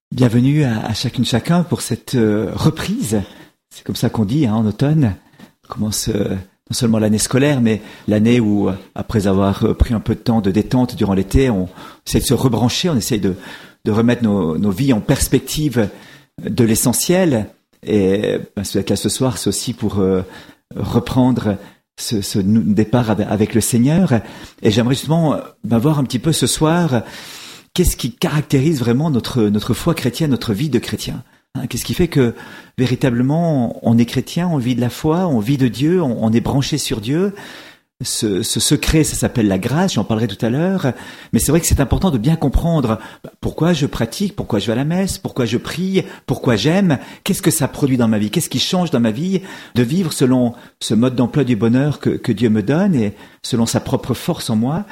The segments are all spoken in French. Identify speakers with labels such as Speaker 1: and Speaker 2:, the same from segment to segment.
Speaker 1: Bienvenue à chacune, chacun pour cette reprise. C'est comme ça qu'on dit en automne. On commence non seulement l'année scolaire, mais l'année où, après avoir pris un peu de temps de détente durant l'été, on essaie de se rebrancher, on essaie de remettre nos vies en perspective de l'essentiel. Et là, ce soir, c'est aussi pour reprendre ce départ avec le Seigneur. Et j'aimerais justement voir un petit peu ce soir qu'est-ce qui caractérise vraiment notre foi chrétienne, notre vie de chrétien. Qu'est-ce qui fait que véritablement on est chrétien, on vit de la foi, on vit de Dieu, on est branché sur Dieu. Ce secret, ça s'appelle la grâce, j'en parlerai tout à l'heure. Mais c'est vrai que c'est important de bien comprendre pourquoi je pratique, pourquoi je vais à la messe, pourquoi je prie, pourquoi j'aime, qu'est-ce que ça produit dans ma vie, qu'est-ce qui change dans ma vie de vivre selon ce mode d'emploi du bonheur que Dieu me donne et selon sa propre force en moi.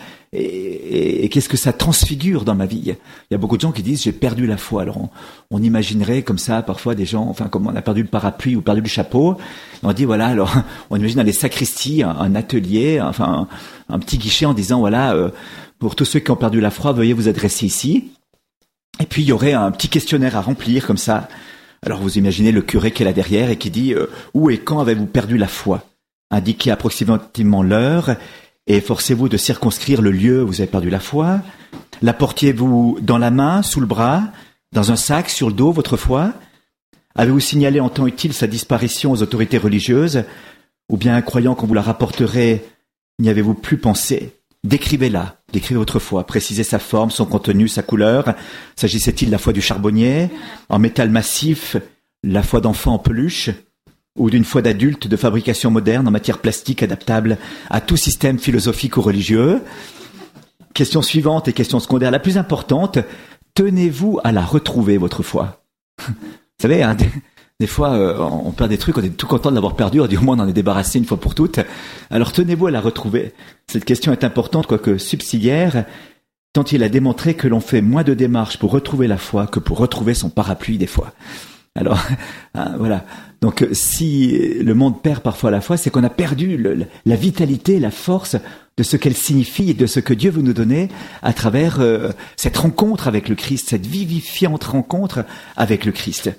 Speaker 1: Et qu'est-ce que ça transfigure dans ma vie. Il y a beaucoup de gens qui disent j'ai perdu la foi. Alors on imaginerait comme ça parfois des gens, enfin comme on a perdu le parapluie ou perdu le chapeau, on dit voilà, alors on imagine dans les sacristies un atelier, enfin un petit guichet en disant voilà, pour tous ceux qui ont perdu la foi, veuillez vous adresser ici. Et puis il y aurait un petit questionnaire à remplir comme ça. Alors vous imaginez le curé qui est là derrière et qui dit où et quand avez-vous perdu la foi? Indiquez approximativement l'heure. Et efforcez-vous de circonscrire le lieu où vous avez perdu la foi. La portiez-vous dans la main, sous le bras, dans un sac, sur le dos, votre foi? Avez-vous signalé en temps utile sa disparition aux autorités religieuses? Ou bien, croyant qu'on vous la rapporterait, n'y avez-vous plus pensé? Décrivez-la, décrivez votre foi, précisez sa forme, son contenu, sa couleur. S'agissait-il de la foi du charbonnier, en métal massif, la foi d'enfant en peluche? Ou d'une foi d'adulte de fabrication moderne en matière plastique adaptable à tout système philosophique ou religieux. Question suivante et question secondaire la plus importante, tenez-vous à la retrouver, votre foi? Vous savez, des fois, on perd des trucs, on est tout content de l'avoir perdu, on dit au moins on en est débarrassé une fois pour toutes. Alors tenez-vous à la retrouver. Cette question est importante, quoique subsidiaire, tant il a démontré que l'on fait moins de démarches pour retrouver la foi que pour retrouver son parapluie des fois. Alors, voilà. Donc, si le monde perd parfois la foi, c'est qu'on a perdu la vitalité, la force de ce qu'elle signifie et de ce que Dieu veut nous donner à travers cette rencontre avec le Christ, cette vivifiante rencontre avec le Christ.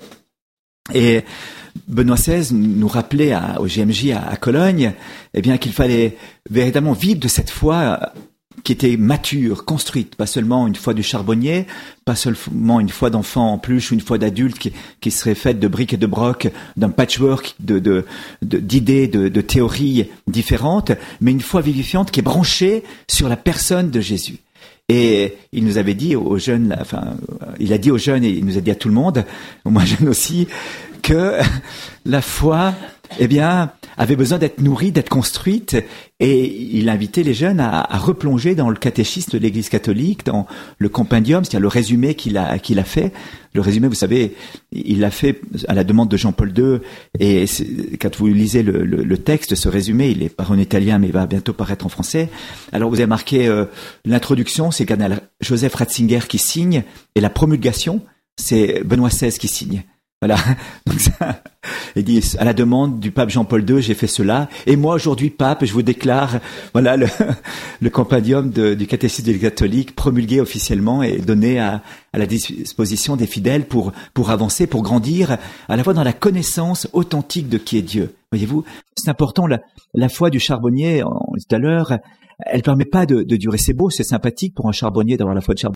Speaker 1: Et Benoît XVI nous rappelait au GMJ à Cologne, eh bien, qu'il fallait véritablement vivre de cette foi qui était mature, construite, pas seulement une foi du charbonnier, pas seulement une foi d'enfant en peluche ou une foi d'adulte qui serait faite de briques et de brocs, d'un patchwork d'idées, de théories différentes, mais une foi vivifiante qui est branchée sur la personne de Jésus. Et il nous avait dit aux jeunes, enfin, il a dit aux jeunes et il nous a dit à tout le monde, moi jeune aussi, que la foi, eh bien, avait besoin d'être nourrie, d'être construite, et il invitait les jeunes à replonger dans le catéchisme de l'Église catholique, dans le compendium, c'est-à-dire le résumé qu'il a fait. Le résumé, vous savez, il l'a fait à la demande de Jean-Paul II, et quand vous lisez le texte, ce résumé, il est pas en italien, mais il va bientôt paraître en français. Alors vous avez marqué l'introduction, c'est cardinal Joseph Ratzinger qui signe, et la promulgation, c'est Benoît XVI qui signe. Voilà. Donc ça, il dit, à la demande du pape Jean-Paul II, j'ai fait cela. Et moi, aujourd'hui, pape, je vous déclare, voilà, le compendium du catéchisme de l'Église catholique promulgué officiellement et donné à la disposition des fidèles pour avancer, pour grandir, à la fois dans la connaissance authentique de qui est Dieu. Voyez-vous, c'est important, la foi du charbonnier, on dit tout à l'heure, elle permet pas de durer. C'est beau, c'est sympathique pour un charbonnier d'avoir la foi de charbonnier.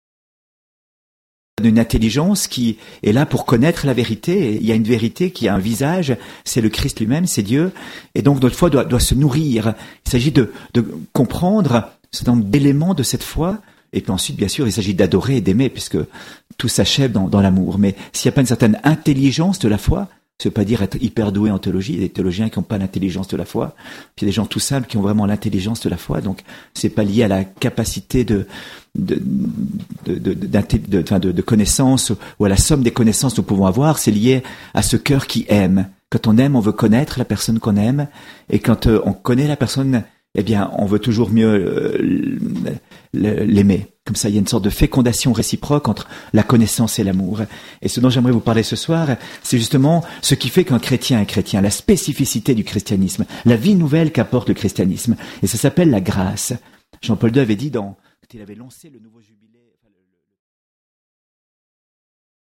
Speaker 1: Une intelligence qui est là pour connaître la vérité. Il y a une vérité qui a un visage, c'est le Christ lui-même, c'est Dieu. Et donc notre foi doit se nourrir. Il s'agit de comprendre un certain nombre d'éléments de cette foi. Et puis ensuite, bien sûr, il s'agit d'adorer et d'aimer, puisque tout s'achève dans l'amour. Mais s'il n'y a pas une certaine intelligence de la foi, ça veut pas dire être hyper doué en théologie. Il y a des théologiens qui n'ont pas l'intelligence de la foi. Puis il y a des gens tout simples qui ont vraiment l'intelligence de la foi. Donc c'est pas lié à la capacité de connaissances ou à la somme des connaissances que nous pouvons avoir. C'est lié à ce cœur qui aime. Quand on aime, on veut connaître la personne qu'on aime. Et quand on connaît la personne, eh bien, on veut toujours mieux l'aimer. Comme ça, il y a une sorte de fécondation réciproque entre la connaissance et l'amour. Et ce dont j'aimerais vous parler ce soir, c'est justement ce qui fait qu'un chrétien est chrétien, la spécificité du christianisme, la vie nouvelle qu'apporte le christianisme. Et ça s'appelle la grâce. Jean-Paul II avait dit quand il avait lancé le nouveau jubilé,